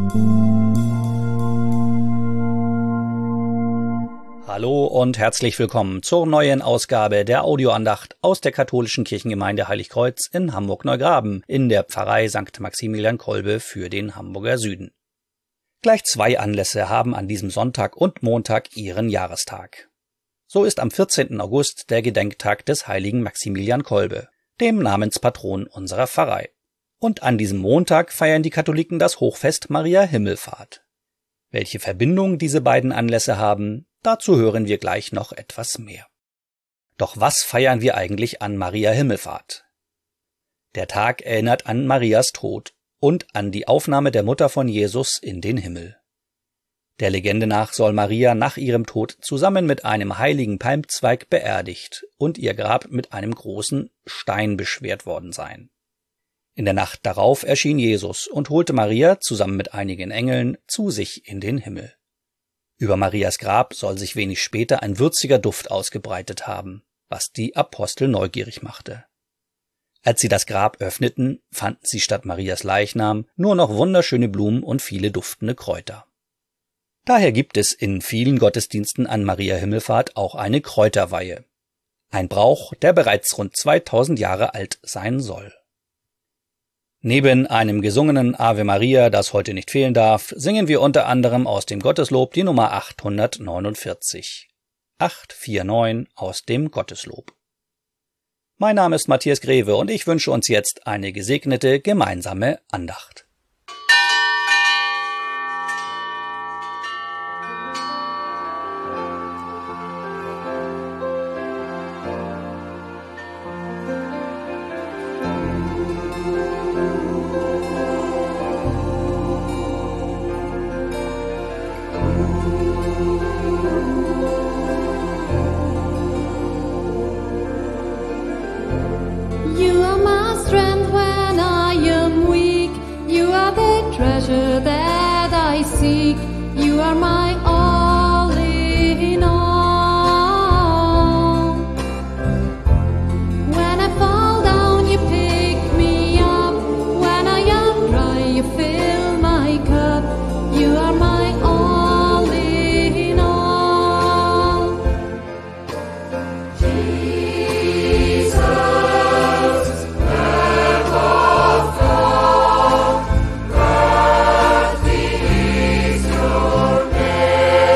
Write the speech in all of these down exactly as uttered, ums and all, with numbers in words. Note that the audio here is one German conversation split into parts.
Hallo und herzlich willkommen zur neuen Ausgabe der Audioandacht aus der katholischen Kirchengemeinde Heiligkreuz in Hamburg-Neugraben in der Pfarrei Sankt Maximilian Kolbe für den Hamburger Süden. Gleich zwei Anlässe haben an diesem Sonntag und Montag ihren Jahrestag. So ist am vierzehnten August der Gedenktag des heiligen Maximilian Kolbe, dem Namenspatron unserer Pfarrei. Und an diesem Montag feiern die Katholiken das Hochfest Maria Himmelfahrt. Welche Verbindung diese beiden Anlässe haben, dazu hören wir gleich noch etwas mehr. Doch was feiern wir eigentlich an Maria Himmelfahrt? Der Tag erinnert an Marias Tod und an die Aufnahme der Mutter von Jesus in den Himmel. Der Legende nach soll Maria nach ihrem Tod zusammen mit einem heiligen Palmzweig beerdigt und ihr Grab mit einem großen Stein beschwert worden sein. In der Nacht darauf erschien Jesus und holte Maria zusammen mit einigen Engeln zu sich in den Himmel. Über Marias Grab soll sich wenig später ein würziger Duft ausgebreitet haben, was die Apostel neugierig machte. Als sie das Grab öffneten, fanden sie statt Marias Leichnam nur noch wunderschöne Blumen und viele duftende Kräuter. Daher gibt es in vielen Gottesdiensten an Maria Himmelfahrt auch eine Kräuterweihe. Ein Brauch, der bereits rund zweitausend Jahre alt sein soll. Neben einem gesungenen Ave Maria, das heute nicht fehlen darf, singen wir unter anderem aus dem Gotteslob die Nummer achthundertneunundvierzig. achthundertneunundvierzig aus dem Gotteslob. Mein Name ist Matthias Greve und ich wünsche uns jetzt eine gesegnete gemeinsame Andacht. That I seek, you are my all in all. When I fall down, you pick me up. When I am dry, you fill my cup. You are my all in all. Jesus, Lamb of God, your name.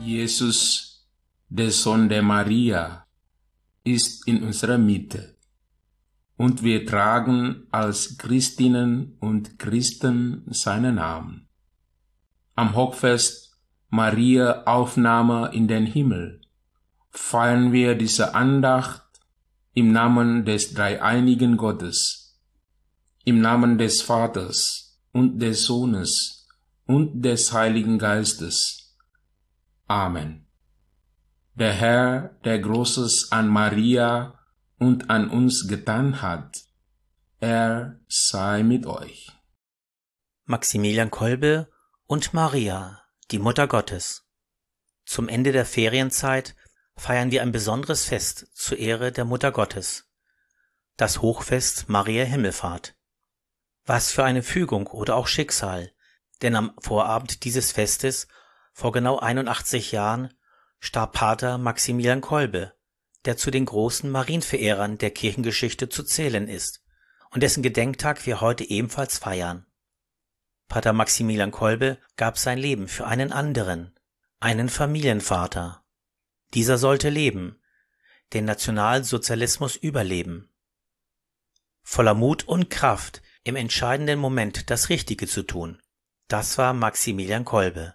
Jesus, der Sohn der Maria, ist in unserer Mitte. Und wir tragen als Christinnen und Christen seinen Namen. Am Hochfest Maria Aufnahme in den Himmel feiern wir diese Andacht im Namen des dreieinigen Gottes, im Namen des Vaters und des Sohnes und des Heiligen Geistes. Amen. Der Herr, der Großes an Maria und an uns getan hat, er sei mit euch. Maximilian Kolbe und Maria, die Mutter Gottes. Zum Ende der Ferienzeit feiern wir ein besonderes Fest zur Ehre der Mutter Gottes, das Hochfest Maria Himmelfahrt. Was für eine Fügung oder auch Schicksal, denn am Vorabend dieses Festes, vor genau einundachtzig Jahren, starb Pater Maximilian Kolbe, der zu den großen Marienverehrern der Kirchengeschichte zu zählen ist und dessen Gedenktag wir heute ebenfalls feiern. Pater Maximilian Kolbe gab sein Leben für einen anderen, einen Familienvater. Dieser sollte leben, den Nationalsozialismus überleben. Voller Mut und Kraft, im entscheidenden Moment das Richtige zu tun, das war Maximilian Kolbe.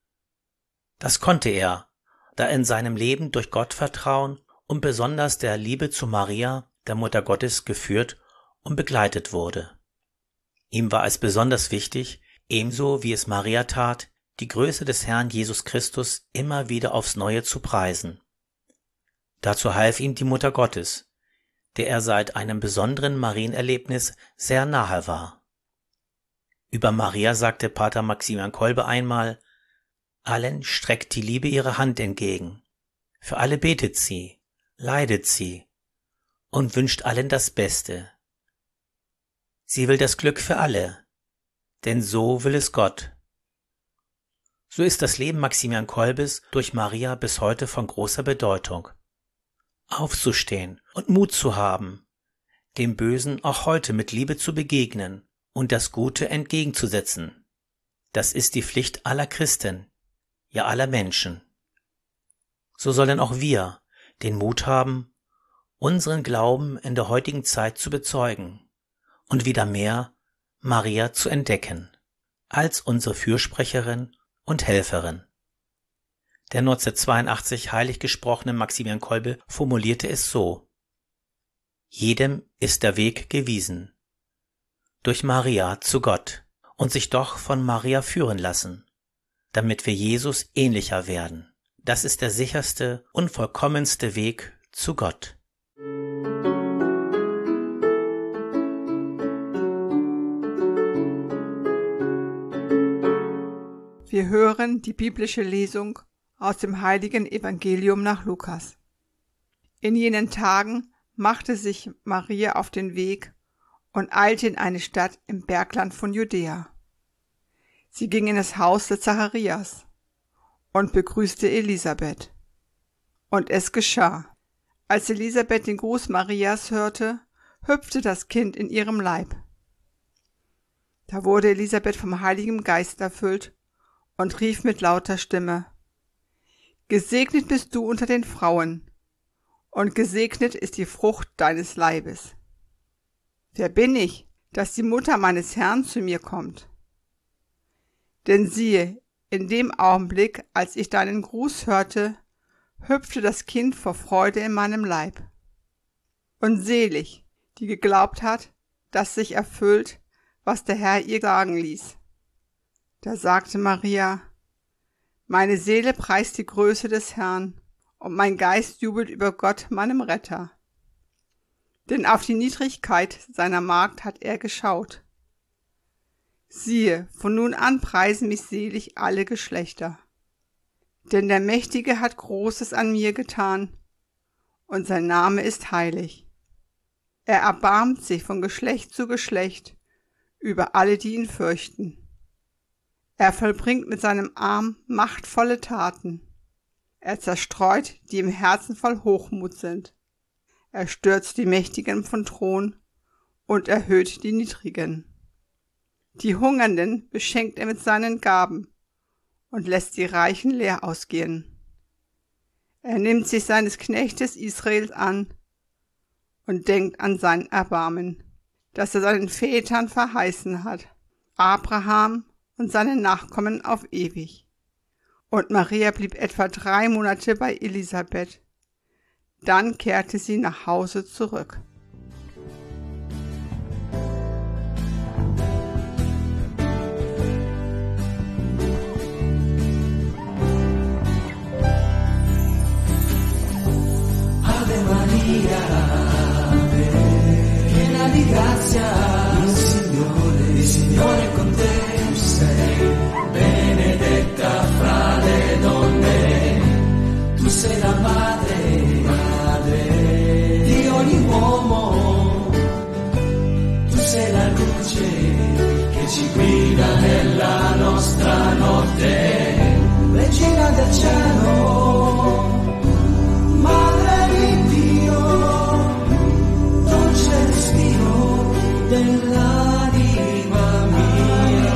Das konnte er, da er in seinem Leben durch Gottvertrauen und besonders der Liebe zu Maria, der Mutter Gottes, geführt und begleitet wurde. Ihm war es besonders wichtig, ebenso wie es Maria tat, die Größe des Herrn Jesus Christus immer wieder aufs Neue zu preisen. Dazu half ihm die Mutter Gottes, der er seit einem besonderen Marienerlebnis sehr nahe war. Über Maria sagte Pater Maximilian Kolbe einmal: Allen streckt die Liebe ihre Hand entgegen, für alle betet sie, leidet sie und wünscht allen das Beste. Sie will das Glück für alle, denn so will es Gott. So ist das Leben Maximilian Kolbes durch Maria bis heute von großer Bedeutung. Aufzustehen und Mut zu haben, dem Bösen auch heute mit Liebe zu begegnen und das Gute entgegenzusetzen, das ist die Pflicht aller Christen, ja aller Menschen. So sollen auch wir den Mut haben, unseren Glauben in der heutigen Zeit zu bezeugen und wieder mehr Maria zu entdecken, als unsere Fürsprecherin und Helferin. Der neunzehnhundertzweiundachtzig heilig gesprochene Maximilian Kolbe formulierte es so: Jedem ist der Weg gewiesen, durch Maria zu Gott, und sich doch von Maria führen lassen, damit wir Jesus ähnlicher werden. Das ist der sicherste und vollkommenste Weg zu Gott. Wir hören die biblische Lesung aus dem heiligen Evangelium nach Lukas. In jenen Tagen machte sich Maria auf den Weg und eilte in eine Stadt im Bergland von Judäa. Sie ging in das Haus des Zacharias und begrüßte Elisabeth. Und es geschah, als Elisabeth den Gruß Marias hörte, hüpfte das Kind in ihrem Leib. Da wurde Elisabeth vom Heiligen Geist erfüllt und rief mit lauter Stimme: Gesegnet bist du unter den Frauen, und gesegnet ist die Frucht deines Leibes. Wer bin ich, dass die Mutter meines Herrn zu mir kommt? Denn siehe, in dem Augenblick, als ich deinen Gruß hörte, hüpfte das Kind vor Freude in meinem Leib. Und selig, die geglaubt hat, dass sich erfüllt, was der Herr ihr sagen ließ. Da sagte Maria: Meine Seele preist die Größe des Herrn, und mein Geist jubelt über Gott, meinem Retter. Denn auf die Niedrigkeit seiner Magd hat er geschaut. Siehe, von nun an preisen mich selig alle Geschlechter. Denn der Mächtige hat Großes an mir getan, und sein Name ist heilig. Er erbarmt sich von Geschlecht zu Geschlecht über alle, die ihn fürchten. Er vollbringt mit seinem Arm machtvolle Taten. Er zerstreut, die im Herzen voll Hochmut sind. Er stürzt die Mächtigen von Thron und erhöht die Niedrigen. Die Hungernden beschenkt er mit seinen Gaben und lässt die Reichen leer ausgehen. Er nimmt sich seines Knechtes Israel an und denkt an sein Erbarmen, das er seinen Vätern verheißen hat, Abraham und seinen Nachkommen auf ewig. Und Maria blieb etwa drei Monate bei Elisabeth. Dann kehrte sie nach Hause zurück. Ave Maria, Ave, piena di grazia, il Signore, il Signore è con te. Tu sei benedetta fra le donne, tu sei la madre, madre di ogni uomo, tu sei la luce che ci guida nella nostra notte, regina del cielo, madre di Dio, dolce respiro dell'anima mia.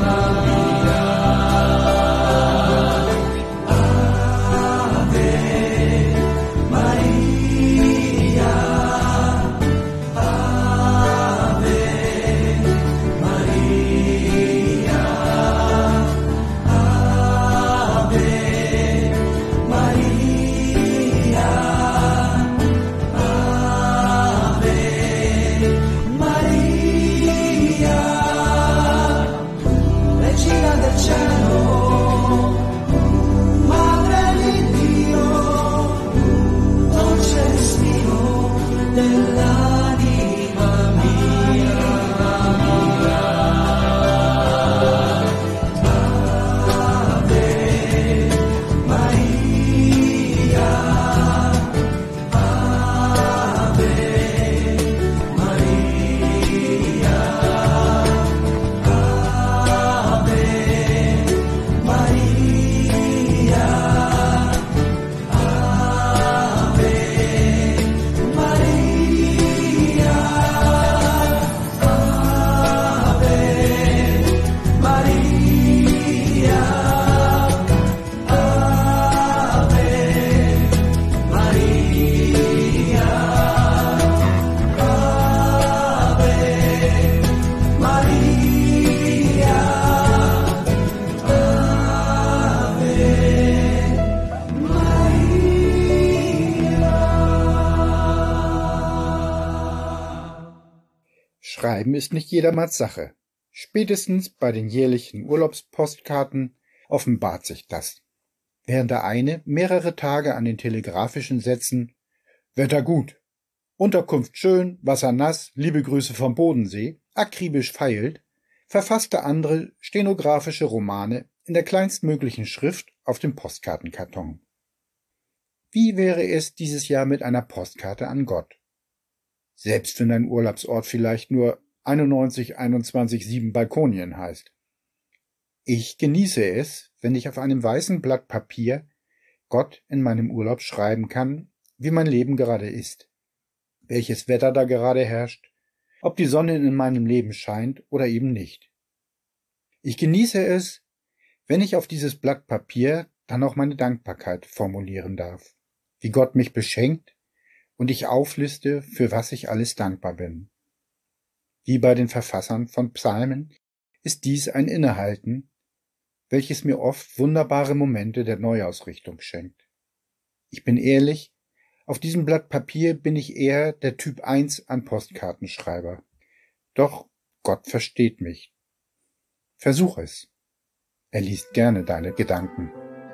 Schreiben ist nicht jedermanns Sache. Spätestens bei den jährlichen Urlaubspostkarten offenbart sich das. Während der eine mehrere Tage an den telegrafischen Sätzen Wetter gut, Unterkunft schön, Wasser nass, liebe Grüße vom Bodensee akribisch feilt, verfasst der andere stenografische Romane in der kleinstmöglichen Schrift auf dem Postkartenkarton. Wie wäre es dieses Jahr mit einer Postkarte an Gott? Selbst wenn dein Urlaubsort vielleicht nur einundneunzig einundzwanzig sieben Balkonien heißt. Ich genieße es, wenn ich auf einem weißen Blatt Papier Gott in meinem Urlaub schreiben kann, wie mein Leben gerade ist, welches Wetter da gerade herrscht, ob die Sonne in meinem Leben scheint oder eben nicht. Ich genieße es, wenn ich auf dieses Blatt Papier dann auch meine Dankbarkeit formulieren darf, wie Gott mich beschenkt und ich aufliste, für was ich alles dankbar bin. Wie bei den Verfassern von Psalmen ist dies ein Innehalten, welches mir oft wunderbare Momente der Neuausrichtung schenkt. Ich bin ehrlich, auf diesem Blatt Papier bin ich eher der Typ eins an Postkartenschreiber. Doch Gott versteht mich. Versuch es. Er liest gerne deine Gedanken.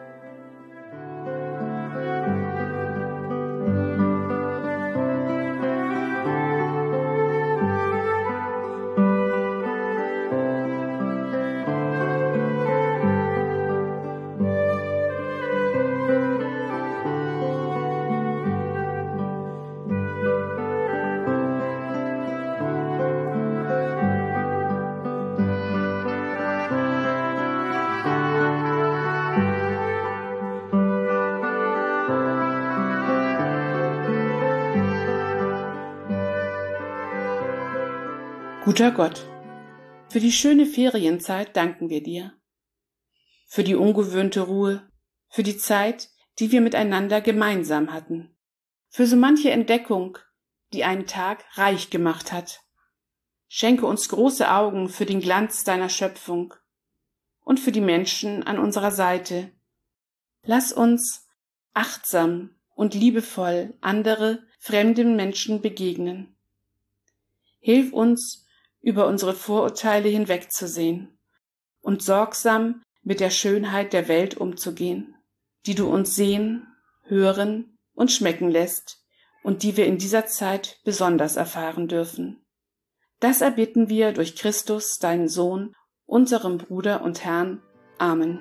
Guter Gott, für die schöne Ferienzeit danken wir dir. Für die ungewöhnte Ruhe, für die Zeit, die wir miteinander gemeinsam hatten. Für so manche Entdeckung, die einen Tag reich gemacht hat. Schenke uns große Augen für den Glanz deiner Schöpfung und für die Menschen an unserer Seite. Lass uns achtsam und liebevoll andere fremden Menschen begegnen. Hilf uns, über unsere Vorurteile hinwegzusehen und sorgsam mit der Schönheit der Welt umzugehen, die du uns sehen, hören und schmecken lässt und die wir in dieser Zeit besonders erfahren dürfen. Das erbitten wir durch Christus, deinen Sohn, unserem Bruder und Herrn. Amen.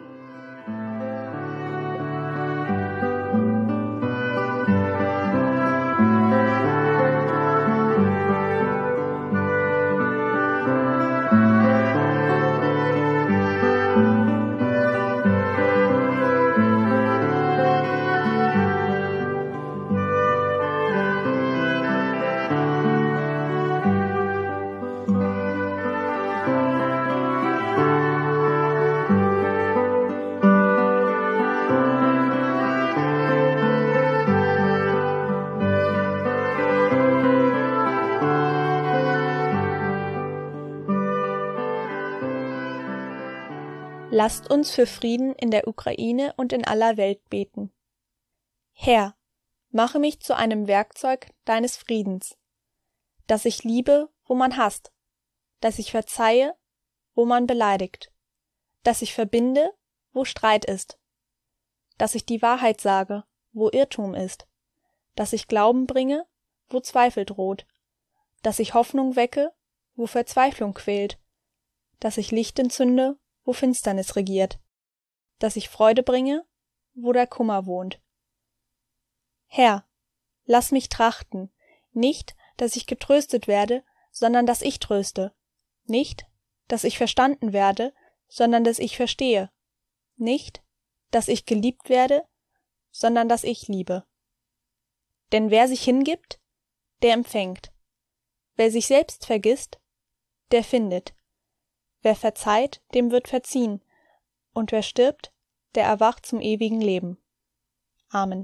Lasst uns für Frieden in der Ukraine und in aller Welt beten. Herr, mache mich zu einem Werkzeug deines Friedens, dass ich liebe, wo man hasst, dass ich verzeihe, wo man beleidigt, dass ich verbinde, wo Streit ist, dass ich die Wahrheit sage, wo Irrtum ist, dass ich Glauben bringe, wo Zweifel droht, dass ich Hoffnung wecke, wo Verzweiflung quält, dass ich Licht entzünde, wo Finsternis regiert, dass ich Freude bringe, wo der Kummer wohnt. Herr, lass mich trachten, nicht, dass ich getröstet werde, sondern dass ich tröste, nicht, dass ich verstanden werde, sondern dass ich verstehe, nicht, dass ich geliebt werde, sondern dass ich liebe. Denn wer sich hingibt, der empfängt. Wer sich selbst vergisst, der findet. Wer verzeiht, dem wird verziehen, und wer stirbt, der erwacht zum ewigen Leben. Amen.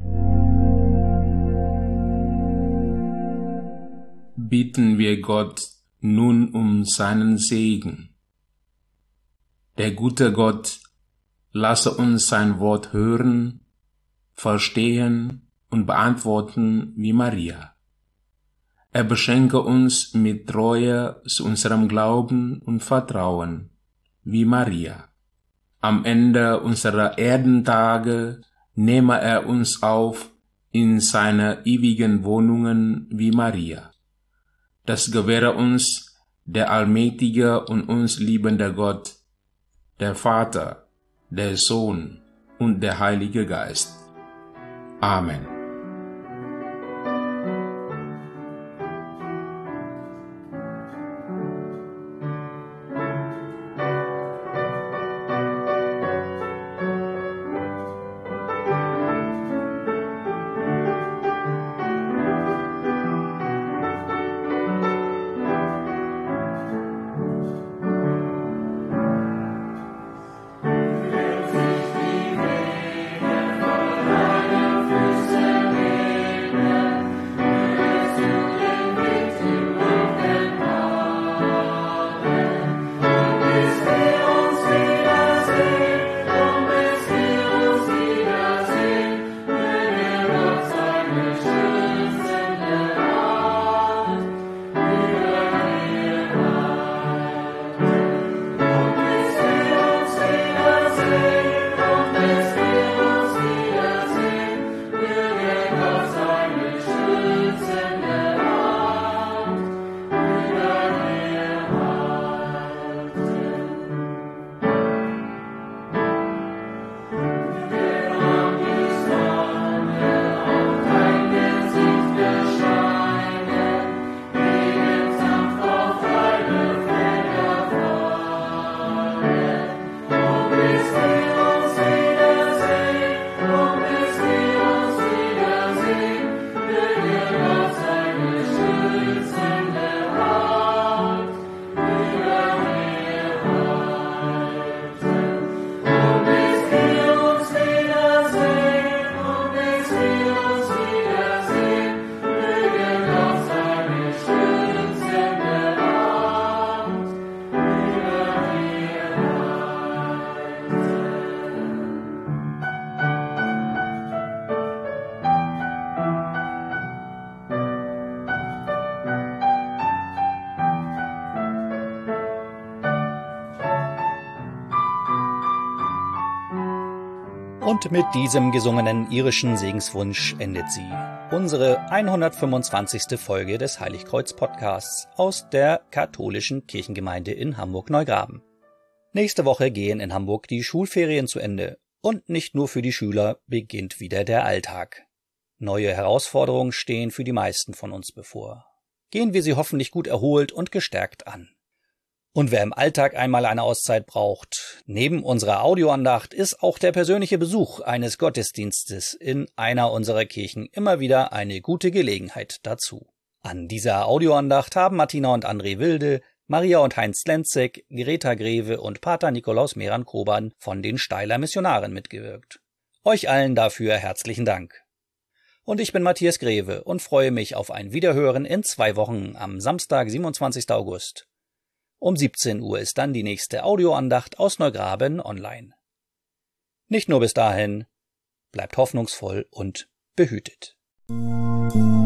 Bitten wir Gott nun um seinen Segen. Der gute Gott lasse uns sein Wort hören, verstehen und beantworten wie Maria. Er beschenke uns mit Treue zu unserem Glauben und Vertrauen, wie Maria. Am Ende unserer Erdentage nehme er uns auf in seine ewigen Wohnungen, wie Maria. Das gewähre uns der allmächtige und uns liebende Gott, der Vater, der Sohn und der Heilige Geist. Amen. Füße Und mit diesem gesungenen irischen Segenswunsch endet sie, unsere hundertfünfundzwanzigste Folge des Heiligkreuz-Podcasts aus der katholischen Kirchengemeinde in Hamburg-Neugraben. Nächste Woche gehen in Hamburg die Schulferien zu Ende und nicht nur für die Schüler beginnt wieder der Alltag. Neue Herausforderungen stehen für die meisten von uns bevor. Gehen wir sie hoffentlich gut erholt und gestärkt an. Und wer im Alltag einmal eine Auszeit braucht, neben unserer Audioandacht ist auch der persönliche Besuch eines Gottesdienstes in einer unserer Kirchen immer wieder eine gute Gelegenheit dazu. An dieser Audioandacht haben Martina und André Wilde, Maria und Heinz Lenzek, Greta Greve und Pater Nikolaus Meran-Koban von den Steiler Missionaren mitgewirkt. Euch allen dafür herzlichen Dank. Und ich bin Matthias Greve und freue mich auf ein Wiederhören in zwei Wochen am Samstag, siebenundzwanzigsten August. Um siebzehn Uhr ist dann die nächste Audioandacht aus Neugraben online. Nicht nur bis dahin, bleibt hoffnungsvoll und behütet.